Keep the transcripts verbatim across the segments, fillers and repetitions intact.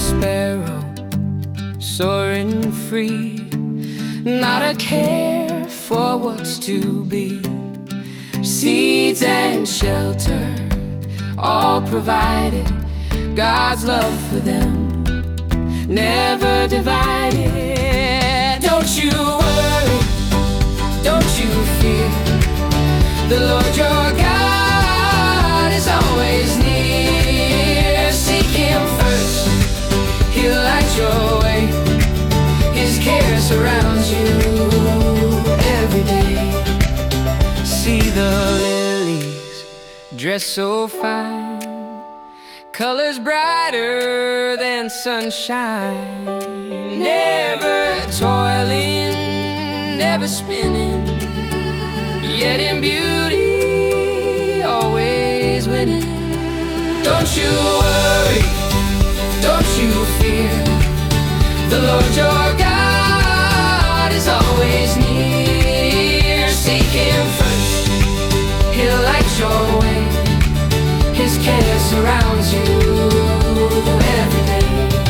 sparrow soaring free, not a care for what's to be. Seeds and shelter all provided, God's love for them never divided. Don't you worry, don't you fear, the Lord your God is always near. Seek Him first, He'll light your way, His care surrounds you every day. See the lilies dressed so fine, colors brighter than sunshine, never toiling, never spinning, yet in beauty always winning. Don't you worry, don't you fear, the Lord your God is always near. Seek Him first, He'll light your way, His care surrounds you every day.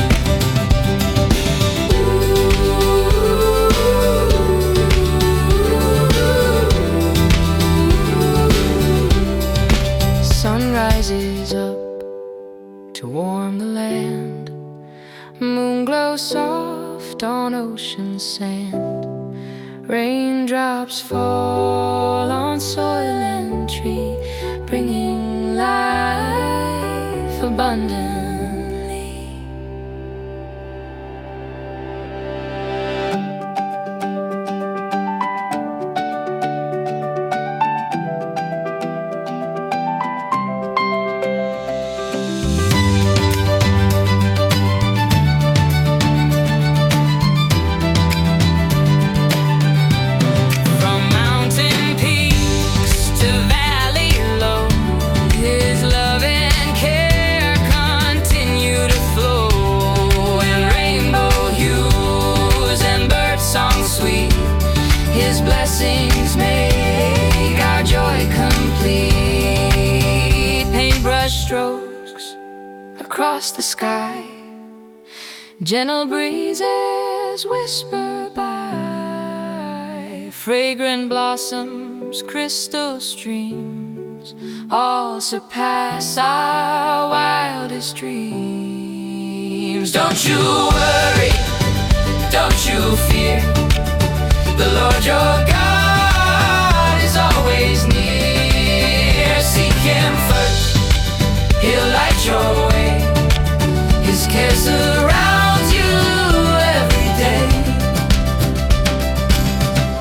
Sun rises up to warm the land, moon glows soft on ocean sand, raindrops fall on soil and tree, bringing life abundantly. His blessings make our joy complete. Paintbrush strokes across the sky, gentle breezes whisper by, fragrant blossoms, crystal streams, all surpass our wildest dreams. Don't you worry, don't you fear, the Lord your God is always near. Seek Him first, He'll light your way, His care surrounds you every day.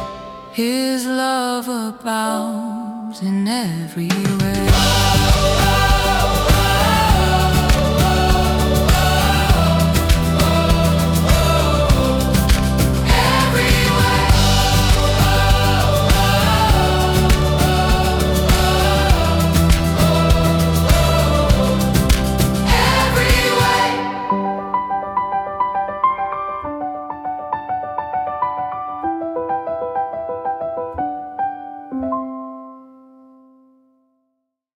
His love abounds in every way.